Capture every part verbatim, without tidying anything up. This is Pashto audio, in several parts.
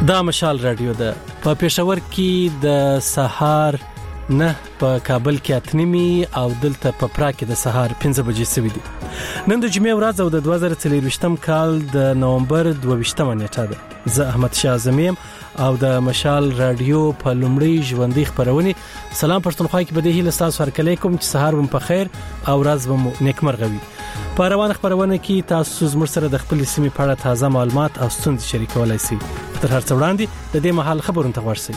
دا مشال رادیو ده په پېښور کې د سهار نه په کابل کې اتنیمي او دلته په پرا کې د سهار پنځه بجې سوي دي. نن د جمعې ورځ او د دوه زره څلرویشتم کال د نومبر دوه ویشتمه نیټه ده. زه احمد شاه زمیم او د مشال رادیو په لومړی ژوندۍ خبرونه سلام پښتونخوا کې بده هیله تاسو هرکلی کوم چې سهار وم په خیر او ورځ وم نیکمرغه وي. په روانه خبرونه کې تاسو زموږ سره د خپل سیمې په اړه تازه معلومات او ستونزې شریکولای شئ. تر هر څه وړاندې د دې مهال خبرونه ته ورسئ.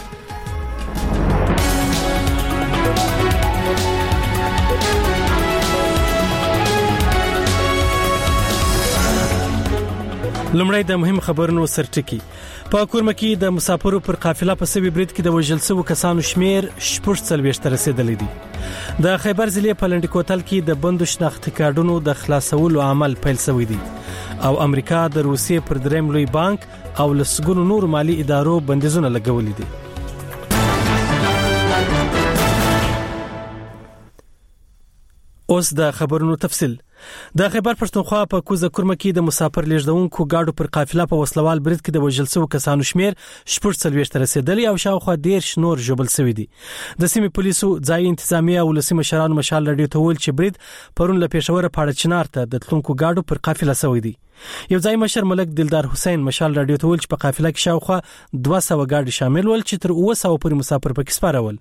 لمړی د مهم خبرونو سرټکی. په کورمکې د مسافرو پر قافله په سوي برید کې د وژل شوو کسانو شمیر شپږ څلوېښت ته رسیدلی دی. د خیبر ضلع په لنډي کوتل کې د بندو شناختي کارډونو د خلاصولو عمل پیل شوی دی او امریکا د روسیې پر دریم لوی بانک او لسګونو نور مالی ادارو بندیزونه لګولې دي. اوس د خبرونو تفصیل. د خیبر پښتونخوا په کوزه کورمکې د مسافر لیږدونکو گاډو پر قافله په وسلوال برید کې د وژل شوو کسانو شمیر شپږ څلوېښت ته رسیدلی او شاوخوا دېرش نور ژوبل شوي دي. د سیمې پولیسو ځایي انتظامیه او ولسي مشرانو مشال رادیو ته وویل چې برید پرون له پېښوره پاړه چنار ته د تلونکو گاډو پر قافله شوی دی. یو ځای مشر ملک دلدار حسین مشال رادیو ته وویل چې په قافله کې شاوخوا دوه سوه گاډي شامل ول چې تر اوه سوه پورې مسافر پکې سپارول.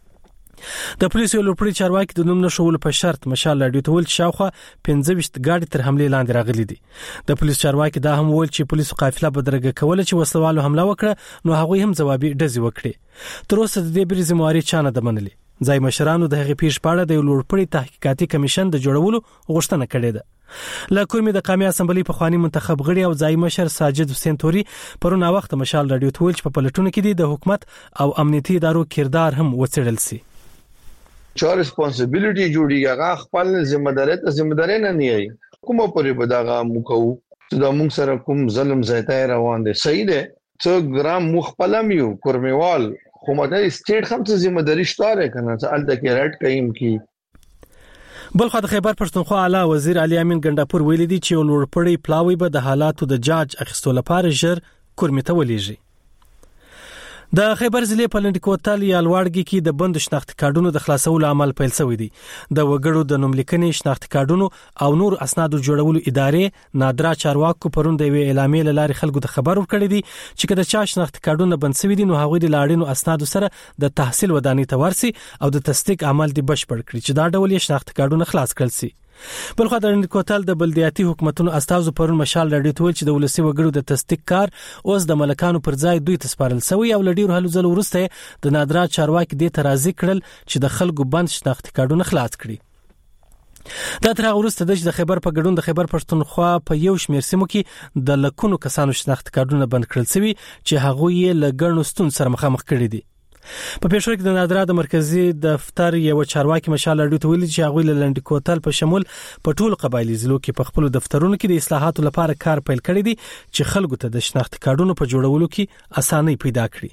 د پولیسو لوړپوړي چارواکي د نوم نشولو په شرط مشال رادیو ته ویل چې شاوخوا پنځه ویشت گاډي تر حمله لاندې راغلي دي. د پولیسو چارواکي دا هم ویل چې پولیسو قافله بدرګه کوله چې وسلوالو حمله وکړه نو هغوی هم ځوابي ډزې وکړي. تر اوسه د دې بریزې مواري چانه د منلي. ځای مشرانو د هغې پیښې په اړه د لوړپوړي تحقیقاتي کمیشن د جوړولو غوښتنه کړې ده. له کورمې د قومي اسمبلی په خواني منتخب غړي او ځای مشر ساجد حسین توري پرون وخت مشال رادیو ته ویل چې په پلټونو کې د حکومت او امنیتي ادارو کردار هم وڅېړل شي. چا ریسپانسیبিলিټي جوړیږي هغه خپل ذمہ داري ته ذمہ داري نه نیي کومه پرې بداغه مکو چې دا موږ سره کوم ظلم زیاته روان دي صحیح ده څو ګرام مخپلم یو کورمیوال خو مده سټیټ هم ته ذمہ داري شته کنه چې الته کې رټ کایم کی. بلخو د خیبر پښتونخوا اعلی وزیر علي امین ګنداپور ویلي دي چې لوړپوړي پلاوی به د حالاتو د جاج اخیستو لپاره ژر کورمې ته ولېږي. د خیبر ضلع په لنډي کوتل یا لوړګي کې د بندو شناختي کارډونو د خلاصولو عمل پیل شوی دی. د وګړو د نوملیکنې شناختي کارډونو او نور اسنادو جوړولو ادارې نادرا چارواکو پرون د وی اعلامیې لاري خلکو د خبر ورکړی دی چې کله چا شناختي کارډونه بند شوی دي نو هغوی د لاړینو اسنادو سره د تحصیل ودانۍ ته ورسي او د تصدیق عمل دی بشپړ کړي چې دا ډول یې شناختي کارډونه خلاص کړل شي. بلخو د لنډي کوتل د بلدیاتي حکومتونو استازو پرون مشال رادیو ته ویل چې د ولسي وګړو د تصدیق کار اوس د ملکانو پر ځای دوی ته سپارل شوی او لډیرو هلو ځلو وروسته د نادرا چارواکي دې ته راضي کړل چې د خلکو بند شناختي کارډونه خلاص کړي. دا تر هغه وروسته د خیبر په ګډون د خیبر پښتونخوا په یو شمېر سیمو کې د لکونو کسانو شناختي کارډونه بند کړل شوي چې هغوی یې له ګڼو ستونزو سره مخامخ کړي دي. په پېښور کې د نادرا د مرکزی دفتر یو چارواکي مشال رادیو ته ویلي چې هغوی له لنډي کوتل په شمول په ټولو قبایلي ضلعو کې په خپلو دفترونو کې د اصلاحاتو لپاره کار پیل کړی دی چې خلکو ته د شناختي کارډونو په جوړولو کې اسانۍ پیدا کړي.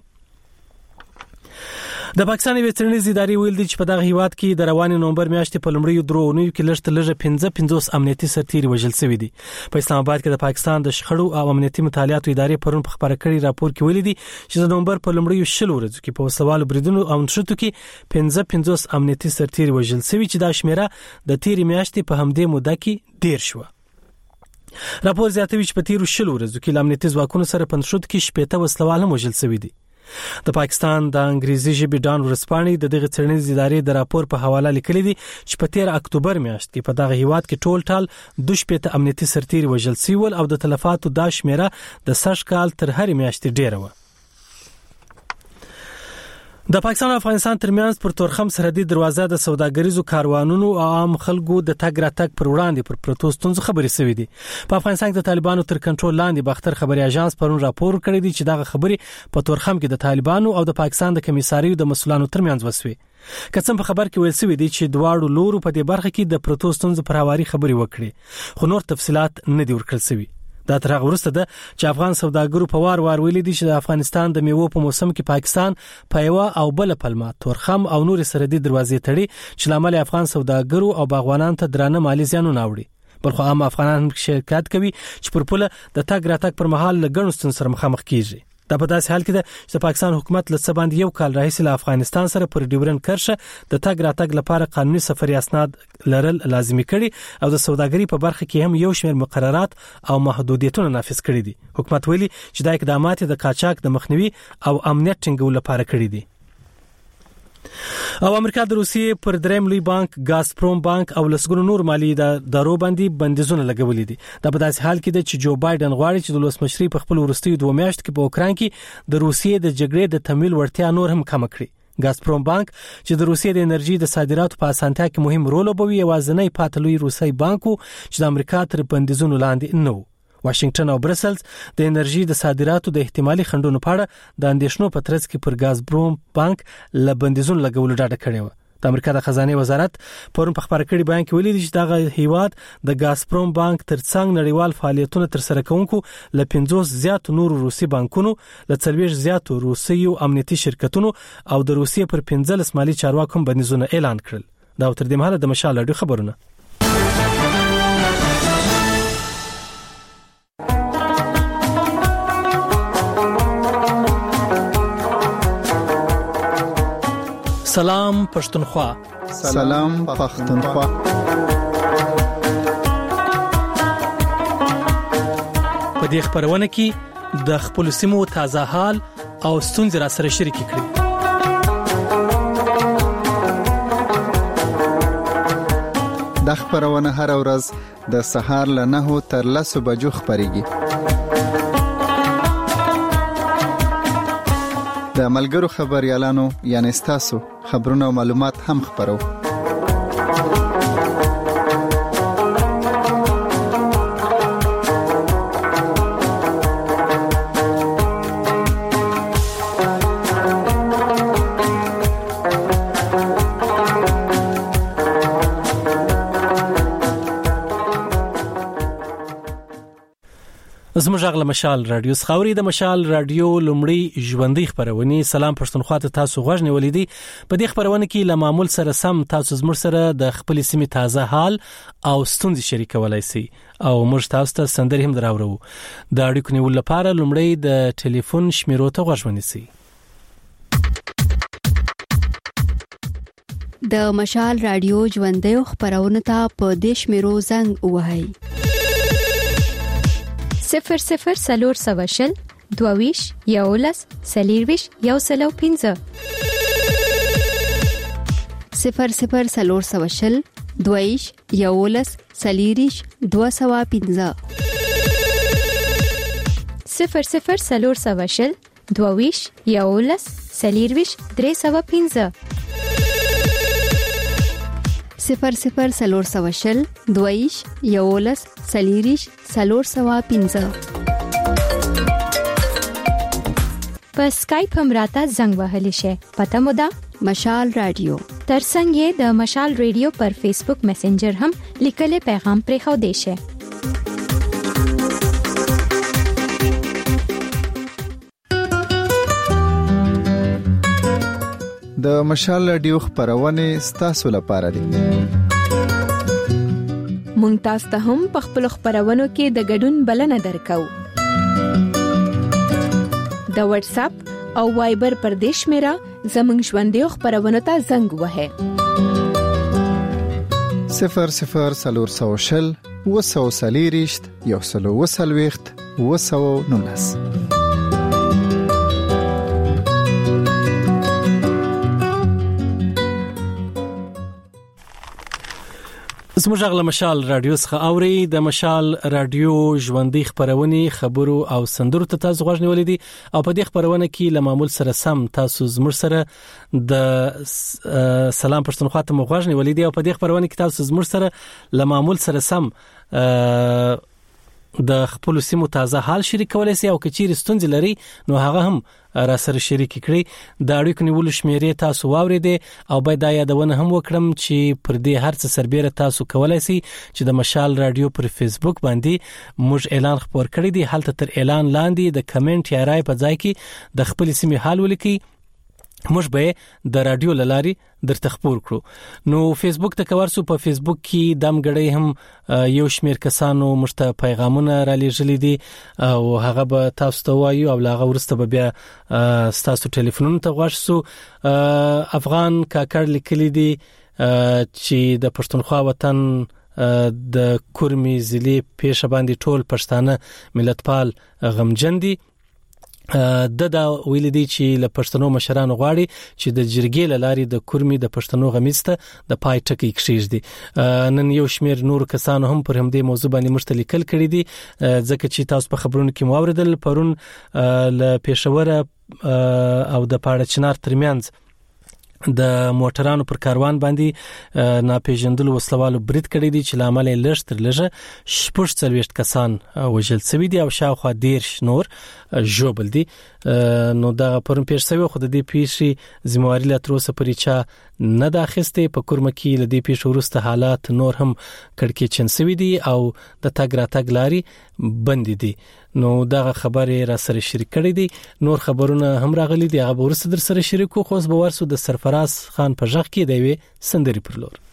د پاکستان ویترنیز ادارې ویل دي چې په دغه هیواد کې د روانې نومبر میاشتې په لومړیو درو اونیو کې لږ تر لږه پنځه پنځوس امنیتي سرتیري وژل شوي دي. په اسلام آباد کې د پاکستان د شخړو او امنیتي مطالعاتو ادارې پرون په خبره کړي راپور کې ویلي دي چې د نومبر په لومړیو شلو ورځو کې په وسلوالو بریدونو او نښتو کې پنځه پنځوس امنیتي سرتیري وژل شوي چې دا شمیره د تیرې میاشتې په همدې موده کې ډیر شوه. راپور زیاتوي چې په تیرو شلو ورځو کې له امنیتي ځواکونو سره په نښتو کې شپېته وسلوال هم وژل شوي دي. د پاکستان د انګریزي ژبې ډان ورسپانې د دغه څېړنیزې ادارې د راپور په حواله لیکلي دي چې په تیر اکتوبر میاشت کې په دغه هیواد کې ټول ټال دوه شپېته امنیتي سرتیري وژل شوي ول او د تلفاتو دا شمیره د سږ کال تر هرې میاشتې ډیره وه. د پاکستان او افغانستان ترمنځ پر تورخم سرحدي دروازه د سوداګریزو کاروانونو او عام خلکو د تګ راتګ پر وړاندې پر پروتو ستونزو خبرې شوې دي. په افغانستان کې د طالبانو تر کنټرول لاندې باختر خبري اژانس پرون راپور کړی دی چې دغه خبرې په تورخم کې د طالبانو او د پاکستان د کمیساریو د مسؤلانو ترمنځ وسوي. کڅم په خبر کې ویل شوی دی چې دواړو لورو په دې برخه کې د پروتو ستونزو پر هواري خبرې وکړي خو نور تفصيلات نه دی ورکړل شوی. دا تر هغه وروسته ده چې افغان سوداګرو په وار وار ویلي دي چې د افغانستان د میوو په موسم کې پاکستان په یوه او بل پلمه تورخم او نور سرحدي دروازې تړي چې لامل افغان سوداګرو او باغوانانو ته درانه مالی زیانونه اوړي. بلخو عام افغانان شرکت کوي چې پر پوله د تګ راتګ پر مهال له ګڼو ستونزو سره مخامخ کیږي. دا په داسې حال کې ده چې پاکستان حکومت له څه باندې یو کال راهیسې له افغانستان سره پر ډیورن کرښه د تګ راتګ لپاره قانوني سفري اسناد لرل لازمي کړي او د سوداګرۍ په برخه کې هم یو شمېر مقررات او محدودیتونه نافذ کړي دي. حکومت ویلي چې دا اقدامات د قاچاق د مخنیوي او امنیت ټینګولو لپاره کړي دي. او امریکا د روسیې پر دریم لوی بانک ګازپروم بانک او لسګونو نور مالی ادارو باندې بندیزونه لګولې دي. دا په داسې حال کې ده چې جو بایدن غواړي چې د ولسمشرۍ په خپل وروستیو دوه میاشتو کې په اوکران کې د روسیې د جګړې د تمویل وړتیا نور هم کم کړي. ګازپروم بانک چې د روسیې د انرژي د صادراتو په اسانتیا کې مهم رول لوبوي یوازینی پاتلوي روسي بانک چې د امریکا تر بندیزونو لاندې نه و. واشنگټن او برسلز د انرژي د صادراتو د احتمالي خنډونو په اړه د اندېښنو په ترڅ کې پر ګازپروم بانک له بندیزونو لګولو ډاډه کړې و. د امریکا د خزانه وزارت پرون په خبري کړي بیان کې ویلي چې دغه هیواد د ګازپروم بانک ترڅنګ نړیوال فعالیتونه تر سره کوونکو ل پنځوس زیات نور روسي بانکونو ل څلوېښت زیات روسي او امنیتي شرکتونو او د روسیې پر پنځلس مالی چارواکو بندیزونه اعلان کړل. دا تر دې مهاله د مشال اډو خبرونه. سلام پښتونخوا. سلام پښتونخوا. په دې خبرونه کې د خپل سیمو تازه حال او ستونزې را سره شریک کړي. د خبرونه هر ورځ د سهار له نهو تر لسو بجو خبريږي. د ملګرو خبريالانو یعنی ستاسو خبرونه او معلومات هم خبرو. زموږ غږ له مشال رادیو څخه د مشال رادیو لومړی ژوندۍ خبرونه. سلام پښتونخوا ته تاسو غوږ نیولې دي. په دې خبرونه کې له معمول سره سم تاسو زموږ سره د خپل سیمې تازه حال او ستونزې شریکولای شئ او موږ تاسو ته سندرې هم دراوړو. د اړیکو نیول لپاره لومړی د ټلیفون شمیرو ته غوږ ونیسئ. د مشال رادیو ژوندۍ خبرونه ته په دې شمیرو زنګ ووهئ. صفر صفر سلور سواشل دوویش یولس سلیرویش یو سلو پینزه صفر صفر سلور سواشل دوویش یولس سلیریش دو سوا پینزه صفر صفر سلور سواشل دوویش یولس سلیرویش درې سوا پینزه صفر صفر سلور سواشل دویش یولس سلیریش سلور سوا پینزه. په سکایپ هم راته زنګ وهلی شي. پته مو ده مشال رادیو. ترڅنګ یې د مشال رادیو پر فیسبوک میسنجر هم لیکل پیغام پرې خو دی شي. د مشال رادیو خبرونه ستاسو لپاره دي. مونږ تاسو ته هم په خپل خبرونو کې د ګډون بلنه درکو. د واتس اپ او وایبر پر دیش میرا زمنګ ژوندۍ خبرونه ته زنګ وهه. صفر صفر سلور سوشل وسو سلیریشت یو سلو وسلويخت وسو نونس. زموږ غږ له مشال رادیو څخه اوري. د مشال رادیو ژوندۍ خبرونه خبرو او سندرو ته تاسو غوږ نیولې دي او په دې خبرونه کې له معمول سره سم تاسو زموږ سره د سلام پښتونخوا ته غوږ نیولې دي او په دې خبرونه کې تاسو زموږ سره له معمول سره سم د خپل سیمو تازه حال شریکولای شي او کچیر ستونزې لري نو هغه هم را سره شریک کړي. د اړیکو نیولو شمیرې تاسو واوریدې او باید دا یادونه هم وکړم چې پر دې هر څه سربېره تاسو کولای شئ چې د مشال رادیو پر فیسبوک باندې موږ اعلان خبر کړی دی. هلته تر اعلان لاندې د کمنټ یا رائے په ځای کې د خپل سیمې حال ولیکئ موږ به د رادیو لاري درته خبر کړو. نو فیسبوک ته کوارسو په فیسبوک کې دم غړې هم یو شمیر کسانو مشته پیغامونه را لېږلې دي او هغه به تاسو ته وایو او لاغه ورسته به بیا تاسو ټلیفونونو ته غواړسو. افغان کاکړ لیکلي دي چې د پښتونخوا وطن د کورمي ضلع پیښه باندې ټول پښتانه ملتپال غمجن دي. د دا ویل دي چې له پښتنو مشرانو غواړي چې د جرګې لاري د کورمي د پښتنو غمیسته د پای ټکی کښیږدي. نن یو شمیر نور کسانو هم پر همدې موضوع باندې مشتلیکل کړي دي ځکه چې تاسو په خبرونو کې موریدل پرون ل پېښور او د پاړه چنار ترمنځ د موټرانو پر کاروان باندې ناپېژندل وسلوالو برید کړی دي چې لامل یې لږ تر لږه شپږ څلوېښت کسان وژل شوي دي او شاوخوا دېرش نور ژوبل دي. نو دا پرون پیښ شوی خو د دې پیښې ذمہواري لا تر اوسه پورې چا نه دا اخیستې. په کورمه کې له دې پیښې وروسته حالات نور هم کړکېچن شوي دي او د تګ راتګ لاري بند دي. نو دا خبرې را سره شریک کړې دي. نور خبرونه هم راغلي دي هغه ورسره در سره شریکو. خو اوس به ورسو د سرفراز خان په ژغ کې دی وي سندري پر لور.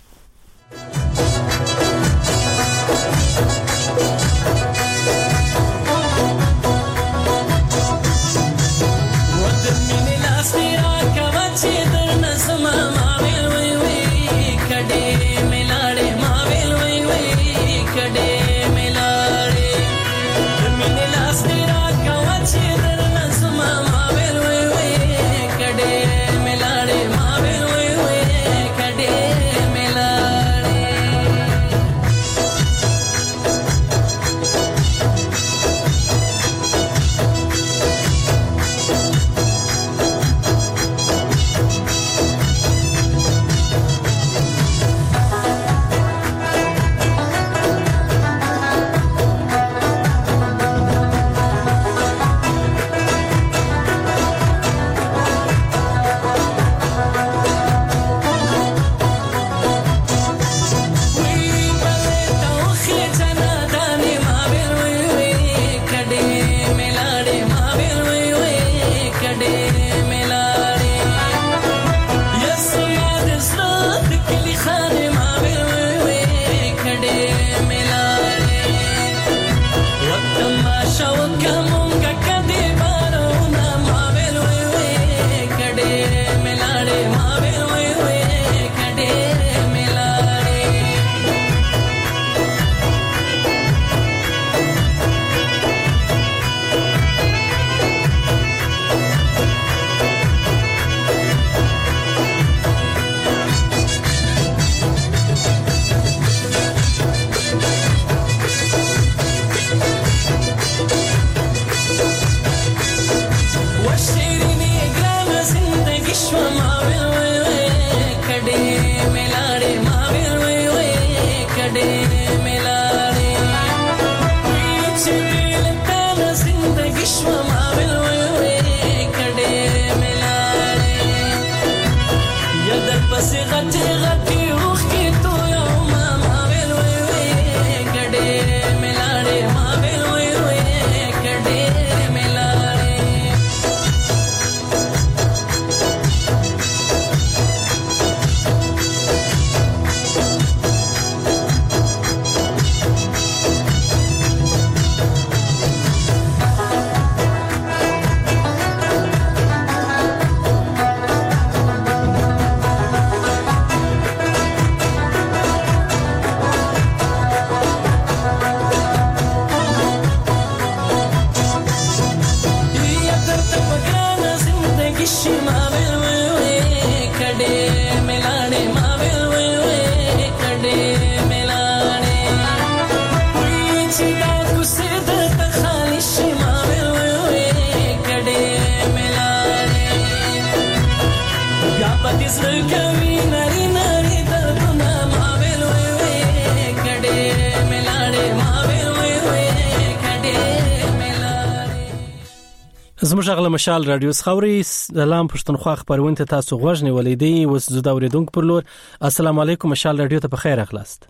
زموږ غل مشال رادیو سخوري سلام پښتونخوا خبرونه ته تاسو غوښنه ولیدي وس زو دا اوریدونکو پر لور. السلام علیکم مشال رادیو ته په خیر اخلاص.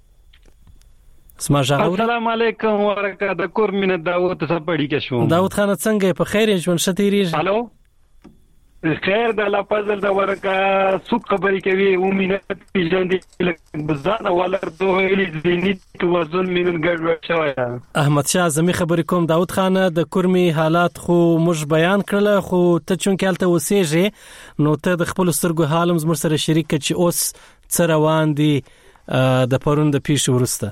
اسما جاغور السلام علیکم ورکه د کور مینه داوود ته پړی کې شو. داوود خان څنګه په خیر ژوند شته ریږي؟ الو خیر د الله فضل د ورکا سو خبرې کوي او مينت پیژندې لکه بزانه ولر دوه الی زینی توازن مين ګډ شوی. احمد شاه زمي خبرې کوم داود خان د کورمي حالات خو موږ بیان کړل خو ته چون کالته وسېږي نو ته د خپل سترګو حالم زموږ سره شریک چې اوس څه روان دي د پرون د پیښې ورسته.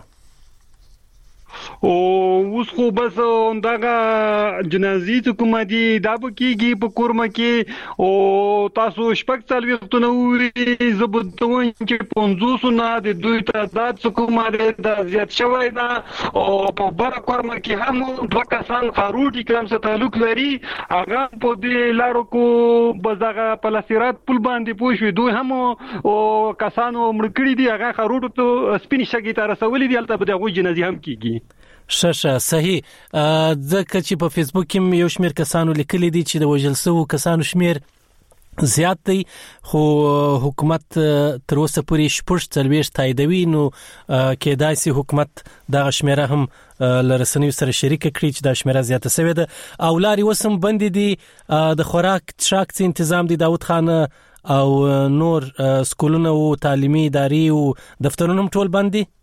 او اوس خو بس اندغه جنازي حکومتي دا بکیږي په کورمه کې او تاسو شپږ څل وختونه وری زبدون چې پنځوس نه د دوی تعداد حکومت د زیات شوی دا او په بر کورمه کې هم دوه کسان خاروټي کلم سره تعلق لري هغه په دې لارو کو بزغه پلاسيرات پل باندې پوښوي دوی هم او کسانو مړکړي دي هغه خاروټو ته سپین شګي تر رسولې دي البته دغه جنازي هم کیږي. شاشه صحیح ځکه چې په فیسبوک کې یو شمېر کسانو لیکلي دي چې د وژل شوو کسانو شمېر زیات دی خو حکومت تر اوسه پورې شپږ څلوېښت تاییدوي نو کېدای شي حکومت دغه شمېره هم لرسنیو سره شریک کړي چې دا شمېره زیاته شوې ده او لارې وسم بندې دي د خوراک څښاک څه تنظیم دي داود خان او نور سکولونه او تعلیمي ادارې او دفترونه ټول بند دي.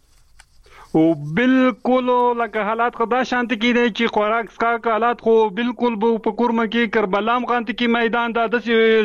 او بالکل لکه حالات خدا شانت کې دي چې خوراک څخه حالات خو بالکل په کورمه کې کربلام غانت کې میدان د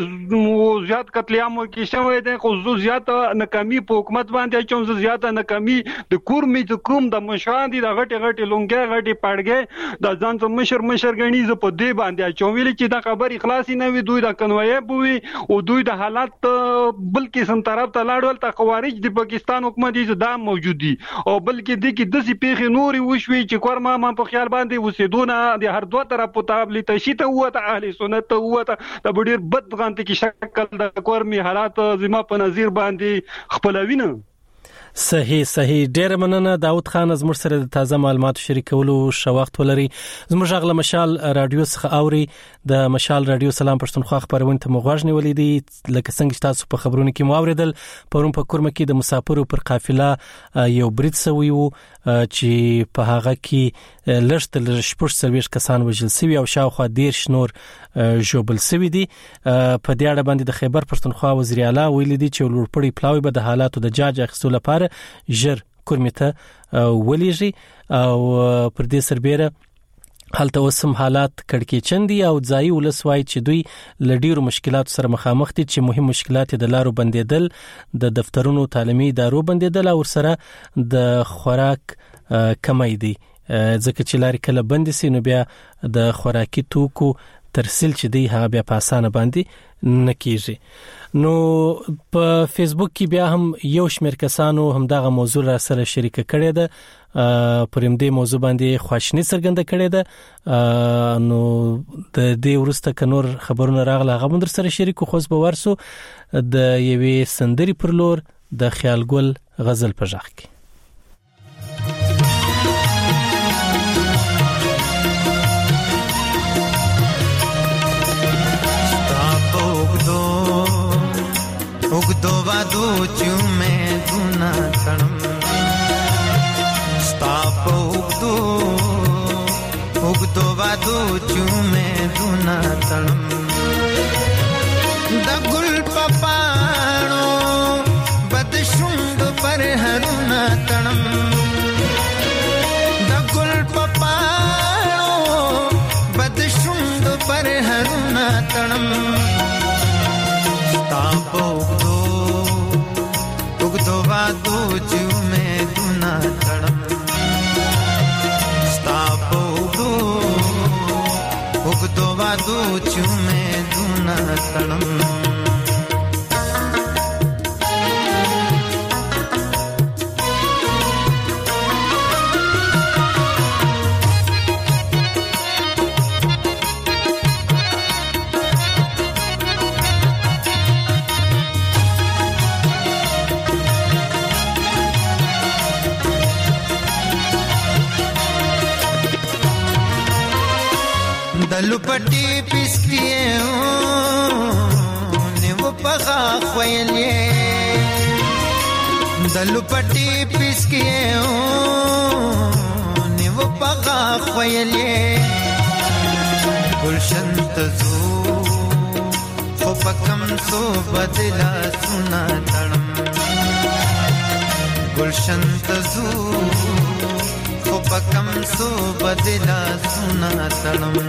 داسې زیات قتل عام کې شوی دی خو زو زیات ناکامي په حکومت باندې چې زیات ناکامي د کورمې د کوم د مشان دي د غټي غټي لونګي غټي پړګي د ځان ته مشر مشر غني ز په دې باندې چې ویل چې دا خبر اخلاصي نه وي دوی د کنوي بوي او دوی د حالات بلکې سم طرف ته لاړول ته خوارج د پاکستان حکومت دې دا موجود دي او بلکې د کې د سي پیخي نوري وشوي چې کورما ما په خیال باندې وسیدونه د هر دوه طرف په تابلی تشیته وته اهل سنت وته د ډیر بد غانت کې شکل د کورمي حالات زما په نظر باندې خپلوینه. صحیح صحیح ډیر مننه داود خان زموږ سره د تازه معلوماتو شریکولو شو وخت ولري. زموږ غل مشال رادیو څخه اوري د مشال رادیو سلام پښتونخوا خبرونه ته مغواړنی ولیدي لکه څنګه تاسو په خبرونه کې موریدل پرون په کورمه کې د مسافرو پر قافله یو برید سوی وو چې په هغه کې لږ تر شپږ سرویش کسان وژل شوی او شاوخوا ډیر شنور جوبل شوی دي. په دې اړه باندې د خیبر پښتونخوا وزیر اعلی ویلي دي چې لوړپړی پلاوی به د حالاتو د جاج اخیستلو لپاره ژر کورمته ولېږي او پر دې سربېره حالته اوسم حالات کړکېچن دي او ځای ولسوای چې دوی لډیرو مشکلات سره مخامخ دي چې مهم مشکلات د لارو بندیدل د دفترونو تعلیمي ادارو بندیدل او سره د خوراک کمی دي ځکه چې لارې کله بند سي نو بیا د خوراکي توکو ترسیل چې دی هغه بیا په اسانه باندې نکیږي. نو په فیسبوک کې بیا هم یو شمېر کسانو هم دغه موضوع را سره شریک کړي ده پر دې موضوع باندې خواشنی څرګنده کړي ده نو د دې ورسته کنور خبرونه راغله هغه مندر سره شریک خو به ورسو د یوې سندري پر لور د خیال ګل غزل په ژغ کې. उगदो वादो चुमे दुना तणम स्ताप उगदो उगदो वादो चुमे दुना तणम दगुल पपाणो बदशुंग पर हरुना तणम दगुल पपाणो बदशुंग पर हरुना तणम तापो उगदो वादो चुमे दुना तणम तापो उगदो वादो चुमे दुना तणम दलुपटी पिसकिए ने वो पगा खोयले दलुपटी पिसकिए ने वो पगा खोयले गुलशन तजो پکم سو بدلا سنا تړم گلشن تزو خو پکم سو بدلا سنا تړم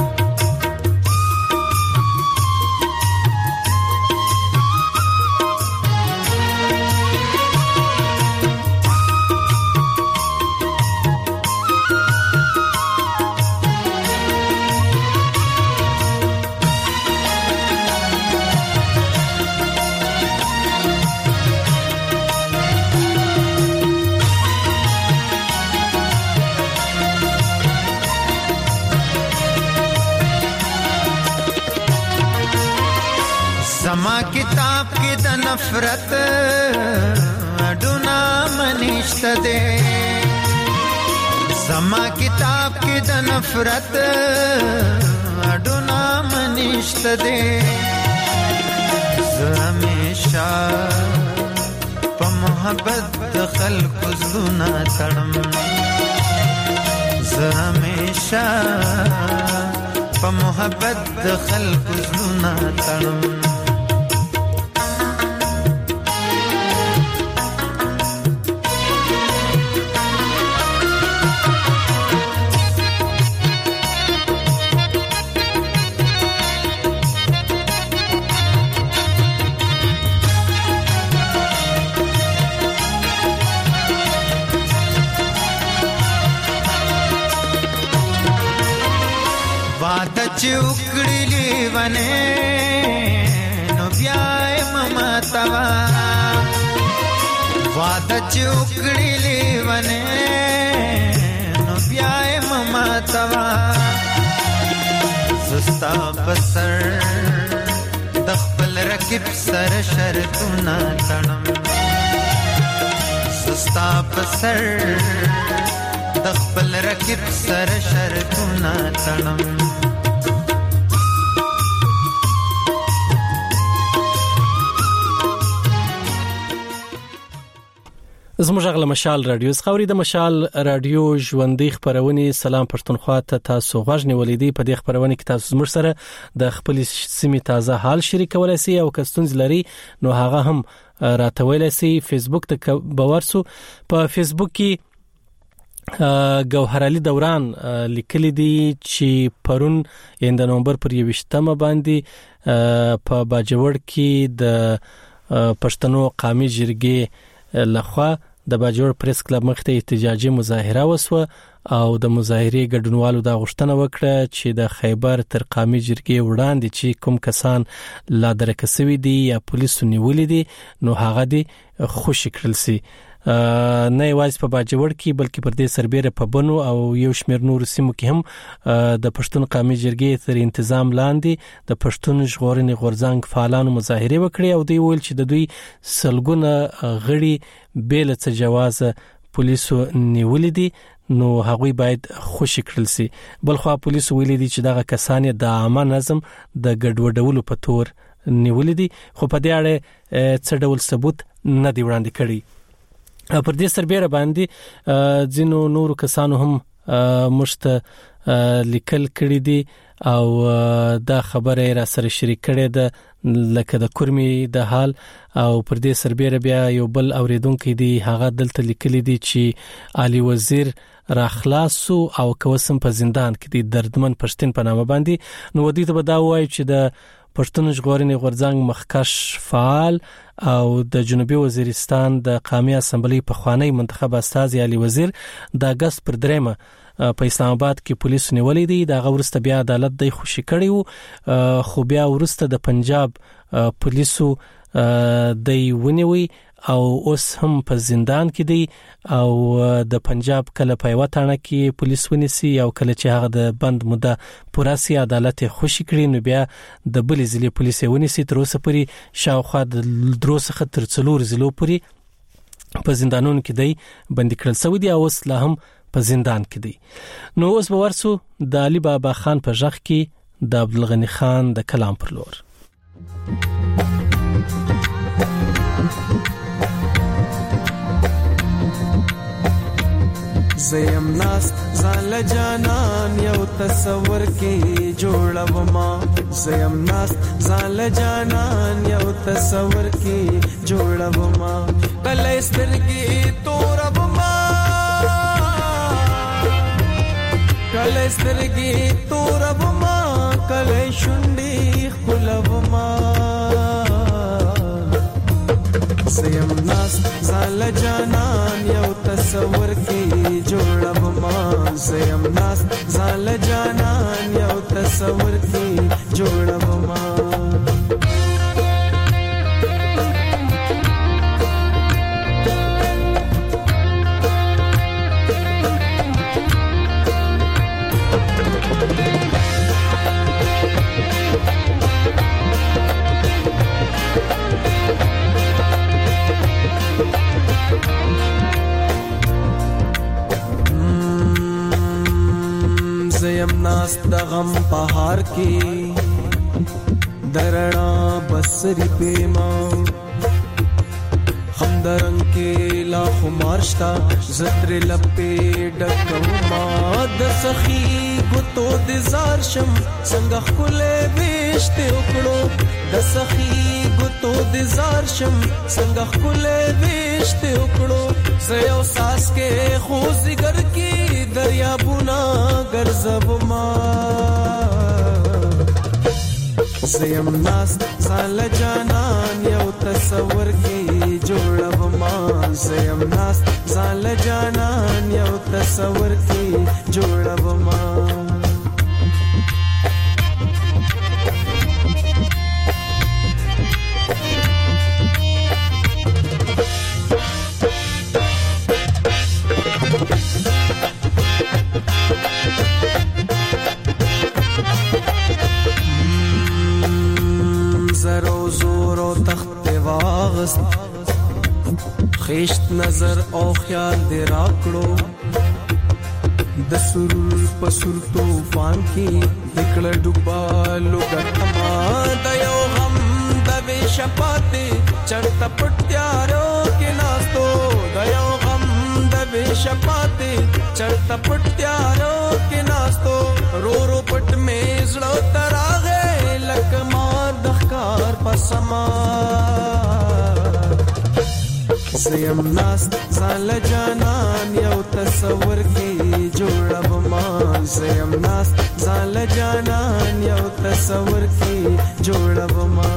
زما کتاب کې د نفرت اډونا منشت دے زما کتاب کې د نفرت اډونا منشت دے زه همیشه په محبت د خلکو زړونه تړم زه همیشه په محبت د خلکو زړونه تړم چوکړلی ونه نو بیا مما توا واده چوکړلی ونه نو بیا مما توا زستا بسر د خپل رکب سر شرطونه تړم زستا بسر د خپل رکب سر شرطونه تړم زموږ غل مشال رادیو خوري د مشال رادیو ژوندۍ خبرونه سلام پښتونخوا ته تاسو غوښنی ولیدي په دې خبرونه کې تاسو زموږ سره د خپل سیمې تازه حال شریکولای شئ او کستونز لري نو هغه هم راتویلای شئ فیسبوک ته باورسو په فیسبوک کې ګوهر علي دوران لیکلي دي چې پرون د نومبر پر یوشتمه باندې په باجوړ کې د پښتنو قومي جرګې لخوا د باجوړ پریس کلب مخته احتجاجي مظاهره وسوه او د مظاهره ګډونوالو دا غوښتنه وکړه چې د خیبر تر قومي جرګې وړاندې چې کوم کسان لا درکسوي دي یا پولیسو نیولې دي نو هغه دي خوشی کړل سي نه یوازې په باجوړ کې بلکې پر دې سربېره په بنو او یو شمېر نور سیمو کې هم د پښتون قومي جرګې تر تنظیم لاندې د پښتون ژغورنې غورځنګ فعالانو مظاهره وکړي او دوی ویل چې د دوی سلګونه غړي بیل څه جواز پولیسو نیولې دي نو هغوی باید خوشی کړل سي بلخو پولیسو ویلي دي چې دغه کسان د عامه نظم د ګډوډولو په تور نیولې دي خو په دې اړه څه ډول ثبوت نه دی وړاندې کړی پر دې سربېره باندې ځینو نورو کسانو هم مشته لیکل کړي دي او دا خبره را سره شریک کړي ده لکه د کورمي د حال او پر دې سربېره بیا یو بل اوریدونکو دی هغه دلته لیکلي دي چې علي وزیر را خلاصو او کوسم په زندان کې دی دردمن پښتون په نامه باندې نو ودی ته به دا وایي چې د پښتون ژغورنې غورځنګ مخکش فعال او د جنوبي وزیرستان د قومي اسمبلی په خوانی منتخب استاد علي وزیر د اگست پر دریمه په اسلام آباد کې پولیس نیولې دي دا غورسته بیا عدالت دی خوشی کړي وو خو بیا ورسته د پنجاب پولیسو دی ونیوي او اوس هم په زندان کې دی او د پنجاب کله په وټانه کې پولیس ونیسي او کله چې هغه د بند موده پوره سي عدالت خوشی کړي نو بیا د بلې ځلې پولیس ونیسي تر اوسه پورې شاوخوا د دروسه خطر څلور ځلو پورې په زندانونو کې دی بندي کړل شوی دی او اوس لا هم په زندان کې دی نو اوس به ورسو د علي بابا خان په ژغ کې د عبدالغنی خان د کلام پر لور زیم ناس ځان له جانان یو تصور کې جوړوما زیم ناس ځان له جانان یو تصور کې جوړوما کله سترګې توربما کله سترګې توربما کله شونډې خپلوما زیم ناس ځان له جانان یو تصور کې جوړوما زیم ناس ځان له جانان یو تصور کې جوړوما زیم ناس د غم پهار کې درنا بسری پیما هم درنګ کې لا خمارشتا زتر لپې ډکوما د سخی ګوتو د زار شم څنګه خلې بيشته وکړو د سخی ګوتو د زار شم څنګه خلې بيشته وکړو زيو ساس کې خو زګر کې دریابونه ګرځوما زیم ناس ځان له جانان یو تصور کې جوړوما زیم ناس ځان له جانان یو تصور کې جوړوما خیشت نظر او خیال دې راکړو د سرور په سر طوفان کې دکړه ډوبالو ګټما د یو غم د وې شپاتې چرته پټیارو کې ناستو د یو غم د وې شپاتې چرته پټیارو کې ناستو رو رو پټ مې زړه تراغه لکه مار د ښکار پسما زیم ناس ځان له جانان یو تصور کې جوړوما زیم ناس ځان له جانان یو تصور کې جوړوما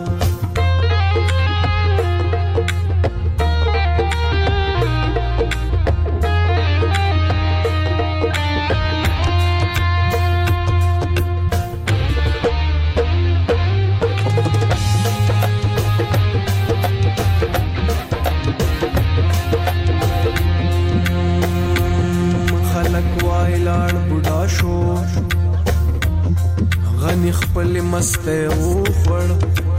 غنی خپل مسته او خړ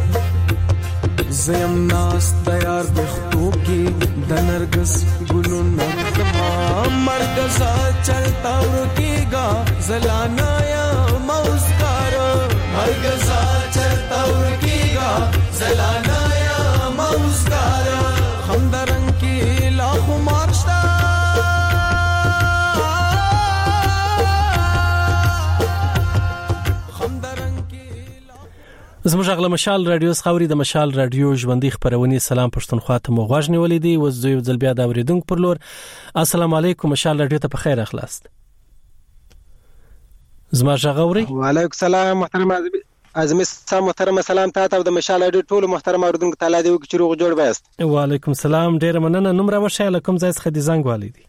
زیم ناس تیار بختو کې د نرګس ګلو نغما مرګزا چلتا ورکیگا زلانا یا موسکار مرګزا چلتا ورکیگا زلانا یا موسکار هم درنګ کې لاخو مارشتا زموږ غل مشال رادیو خاوري د مشال رادیو ژوندۍ خبرونه سلام پښتونخوا ته مو غواړ نیولې دي وز دوی ځل بیا دا اوریدونکو پر لور السلام علیکم مشال رادیو ته په خیر اخلاص زما غوري وعلیکم السلام محترم اعظمي سلام محترم سلام تاسو ته د مشال رادیو ټول محترم اوریدونکو تعالی دې وکړي روغ جوړ بست وعلیکم السلام ډیر مننه نوم را وشه لکم زایس خدي زنګ والیدي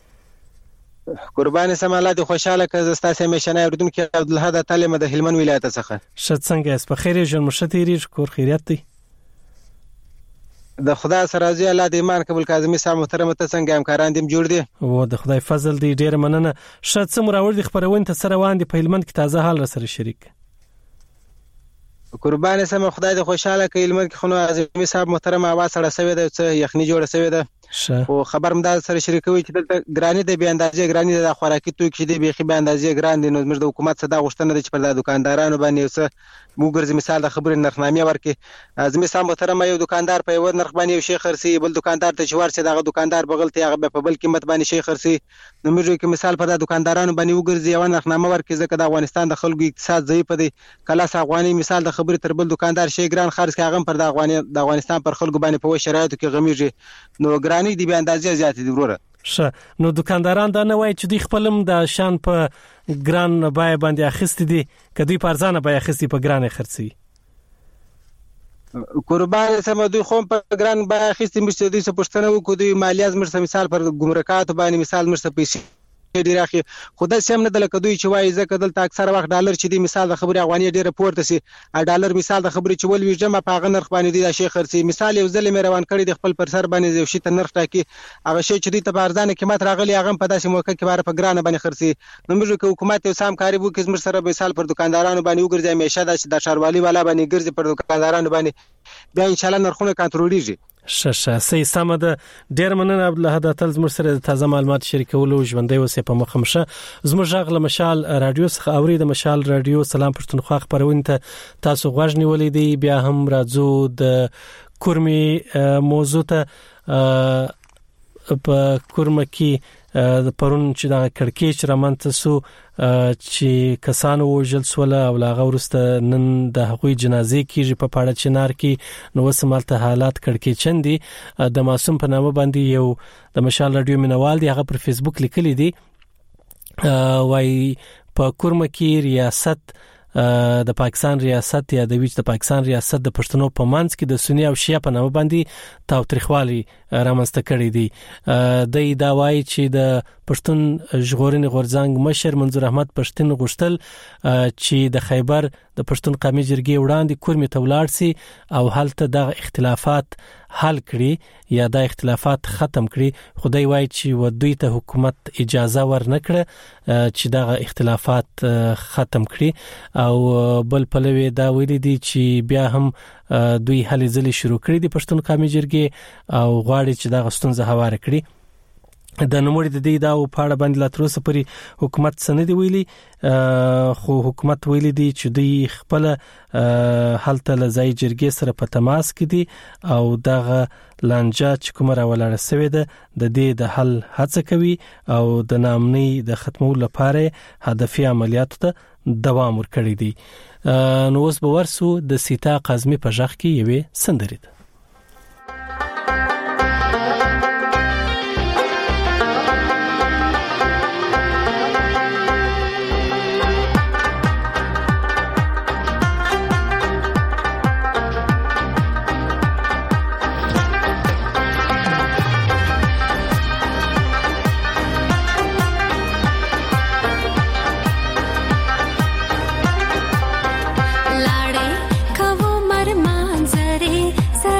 قربان سماله د خوشاله که زستا سمشنه اوریدونکو عبدالحد تعلیم د هلمند ولایت څخه شت څنګه اس په خیر ژوند مشتيري کور خیریت دی د خدای سره راضي الله دې ایمان قبول کاظمي سلام محترم ته څنګه همکاران دې جوړ دي او د خدای فضل دی ډیر مننه شت سم راوړ دي خبرونه ته سره وان دي په هلمند کې تازه حال سره شریک قربان سم خدای دې خوشاله که هلمند کې خو اعظمي صاحب محترم اواز سره سوي ده څه یخني جوړه سوي ده او خبر مدا سره شریکوي چې دلته ګرانی د بیا اندازې ګرانی د خوراکي توکي چې د بیا بیا اندازې ګران دي. نو زموږ د حکومت څخه دا غوښتنه ده چې پر د دکاندارانو باندې څه موږ مثال د خبرې نرخنامه ورکړي. زمي سم محترم یو دکاندار په یو نرخ باندې یو شی خرسي، بل دکاندار ته چې ورسي دغه دکاندار بغل ته هغه په بل قیمت باندې شی خرسي. نو موږ کې مثال پر د دکاندارانو باندې وګرځي یو نرخنامه ورکړي ځکه د افغانستان د خلکو اقتصاد ضعیف دی. کله افغاني مثال د خبرې تر بل دکاندار شی ګران خرڅ کوي هغه پر د افغاني د افغانستان پر خلکو باندې په شرایطو کې غمیږي. نو ګرانی دی به اندازې زیات دي وروره. ښه نو دکانداران دا نه وایي چې دوی خپلم د شان په ګران بای باندې اخیستي دي کدی په ارزانه بای اخیستي په ګران خرڅي قربان سم دوی خو په ګران بای اخیستي مشته دوی څه پښتنه وکړي دوی مالیات مرسته مثال پر ګمرکات باندې مثال مرسته پیسې ډیر اخی خدای سم نه دلته دوی چې وایي ځکه دلته اکثر وخت ډالر چې دی مثال د خبري افغاني ډیره پورته سي ډالر مثال د خبري چې ول وی جمع په غنر باندې دی شي خرسي. مثال یو ځل مې روان کړی د خپل پر سر باندې یو شی ته نرخ ټاکي هغه شی چې دی ته ارزانه قیمت راغلی هغه په داسې موقع کې بار په ګرانه باندې خرسي. نو موږ کې حکومت یو سم کاری وو کې زموږ سره مثال پر دکاندارانو باندې وګرځي همیشه د شاروالي والا باندې ګرځي پر دکاندارانو باندې بیا ان شاء الله نرخونه کنټرولېږي. ششه سي سم ده ډیر مننه عبد الله د تل زموږ سره تازه معلومات شریکولو ژوندۍ وسه په مخمشه زموږ غږ له مشال رادیو څخه اوري د مشال رادیو سلام پښتونخوا خبرونه ته تاسو غوښ نیولې دی. بیا هم راځو د کورمي موضوع ته. په کورمه کې د پرون چې د کړکېچ رامنځته سو چې کسانو وژل سول او لاغه ورسته نن د هغوی جنازې کیږي په پاړه چنار کې. نو وسمالته حالات کړکېچن دي. د معصوم په نامه باندې یو د مشال رادیو مینوال دی هغه پر فیسبوک لیکلی دی وای په کورمه کې ریاست د پاکستان ریاست یا د ویچ د پاکستان ریاست د پښتنو په منځ کې د سنی او شیعه په نامه باندې تاوتریخوالي رامنځته کړی دی. د دا وایي چې د پښتون ژغورنې غورځنګ مشر منظور احمد پښتون غوښتل چې د خیبر د پښتون قومي جرګې وړاندې کورمې ته ولاړ سي او هلته د اختلافات حل کړي یا د اختلافات ختم کړي. خدای وایي چې ودوی ته حکومت اجازه ورنکړه چې د اختلافات ختم کړي او بل پلوي دا ویلي دي چې بیا هم دوی هلې ځلې شروع کړي دي پښتون قومي جرګې او غواړي چې دا غستون زه هواره کړي. د نوموړي د دې دا او پاړه باندې لا تر اوسه پورې حکومت سند ویلي خو حکومت ویلي دي چې دوی خپل حالت لزای جرګې سره په تماس کې دي او دغه لانجه چې کومه راولاړه سوې ده د دې د حل هڅه کوي او د نامنۍ د ختمولو لپاره هدفي عملیاتو ته دوام ورکړي دي. نو اوس به ورسو د سیتا قزمی په ژغ کې یوې سندرې ده. लाड़े कवो मर मांजरे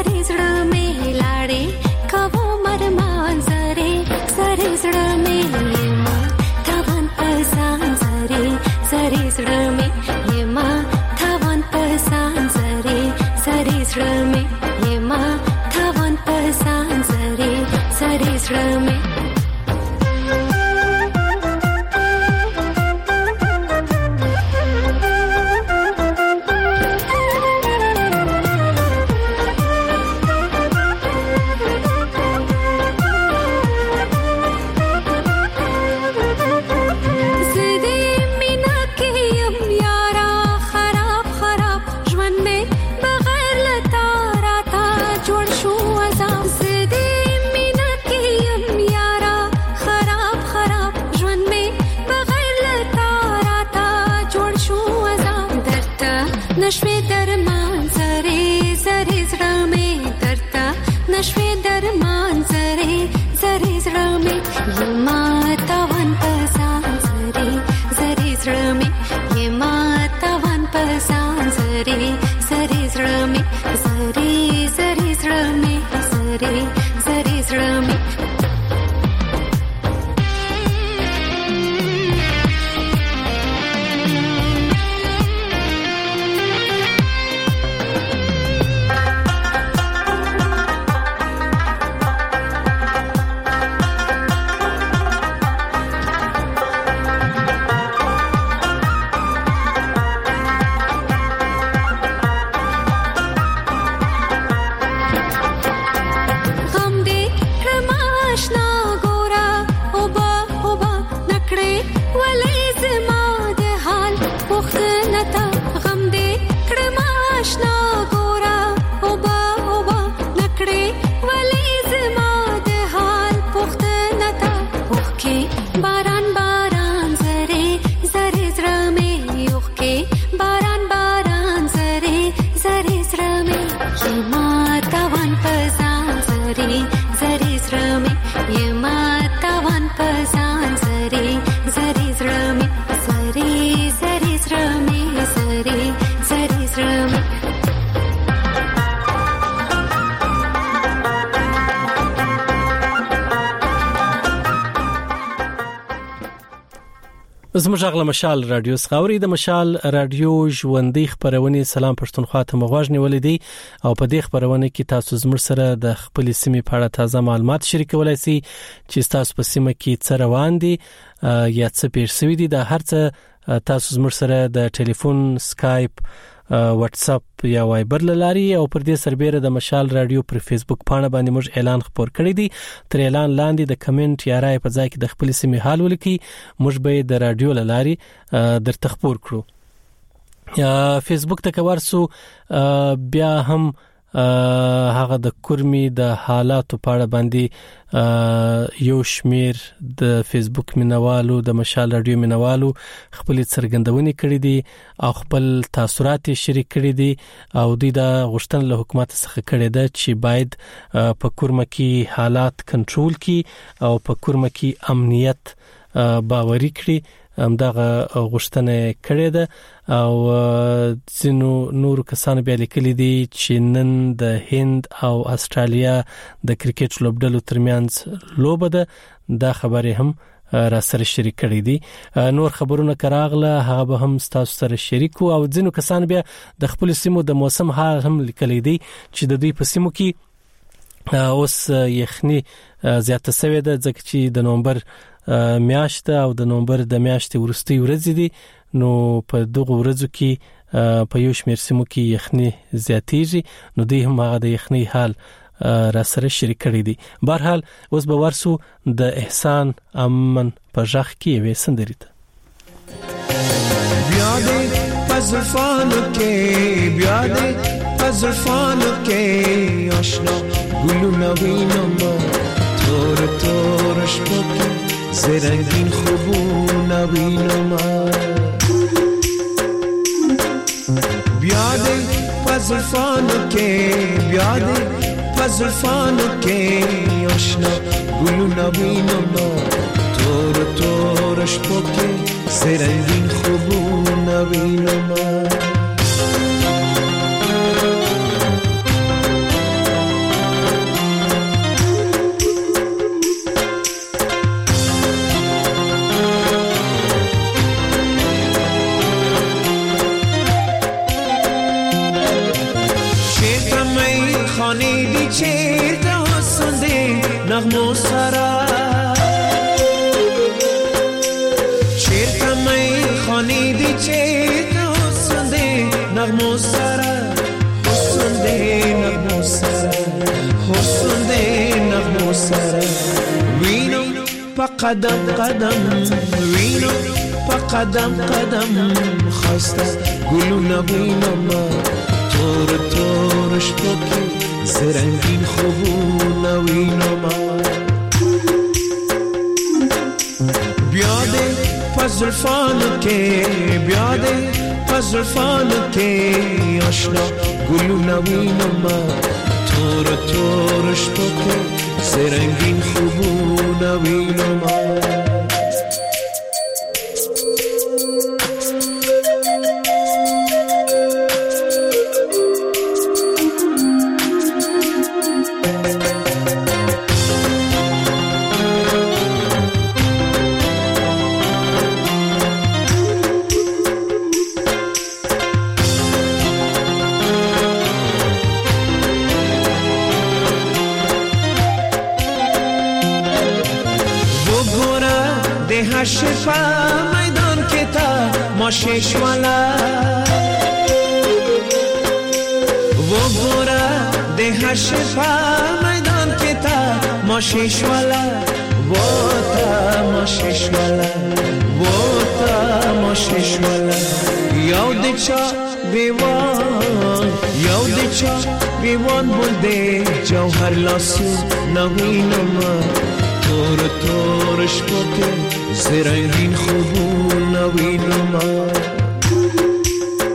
زری زری زرمه یما تاوان پزان زری زری زرمه زری زری زرمه زری زری زرمه زموږ غل مشال رادیو سخاوري د مشال رادیو ژوندۍ خبرونه سلام پښتونخوا ته مغواژ نیولې دي او په دې خبرونه کې تاسو زموږ سره د خپل سیمې په اړه تازه معلومات شریکولای شئ چې تاسو په سیمه کې څه روان دي یا څه پېښ شوي دي د هر څه تاسو زموږ سره د ټلیفون سکایپ واتس اپ یا وایبر لاري او پر دې سربېره د مشال رادیو پر فیسبوک پاڼه باندې موږ اعلان خبر کړی دی تر اعلان لاندې د کمنټ یا رائے په ځای کې د خپل سیمې حال ولیکي موږ به د رادیو لاري در تخبر کړو یا فیسبوک ته ورسو بیا هم هغه د کورمي د حالات په اړه باندې یو شمیر د فیسبوک مینوالو د مشال رادیو مینوالو خپل څرګندونې کړې دي او خپل تاثرات شریک کړي دي او دوی د غوښتنې له حکومت څخه کړي ده چې باید په کورمه کې حالات کنټرول کړي او په کورمه کې امنیت باوري کړي همدغه غوښتنه کړې ده او ځینو نور کسان بیا لیکلي دي چې نن د هند او استرالیا د کرکټ لوبډلو ترمنځ لوبه ده دا خبره هم را سره شریک کړي دي نور خبرونه کراغله هغه به هم تاسو سره شریکو او ځینو کسان بیا د خپل سیمو د موسم حال هم لیکلي دي چې د دوی په سیمو کې اوس یخني زیاته شوې ده ځکه چې د نومبر میاشت او د نومبر د میاشتې ورستي ورځې دي نو په دغه ورځو کې په یو شمېر سیمو کې یخني زیاتېږي نو دوی هم هغه د یخني حال را سره شریک کړي دي بهرحال اوس به ورسو د احسان امن په ژغ کې وې سندري ته بیا دې پزفانو کې بیا دې پزفانو کې آشنا ګلونه وینم تور تور شپه زرنگین خوبونه وینم بیا دې پزفانو کې بیا دې پزفانو کې آشنا ګلونه وینم تور تور شپه کې زرنگین خوبونه وینم چیرته وسنده نغمو سرا چیرته می خانی دی چیرته وسنده نغمو سرا وسنده نغمو سرا وسنده نغمو سرا وینو پا قدم قدم وینو پا قدم قدم خسته گلونا وینم تور تور شپکی زرنگین خوبونه وینم بیا دې پزلفانو کې بیا دې پزلفانو کې آشنا ګلونه وینم تور تور شپه کې زرنگین خوبونه وینم شفا میدان که تا ما شش والا و گورا ده شفا میدان که تا ما شش والا و تا ما شش والا و تا ما شش والا یاد چا بیوان یاد چا بیوان بوده جوهر لاسو نوینم تور تور شپکه زرنگین خوبونه وینم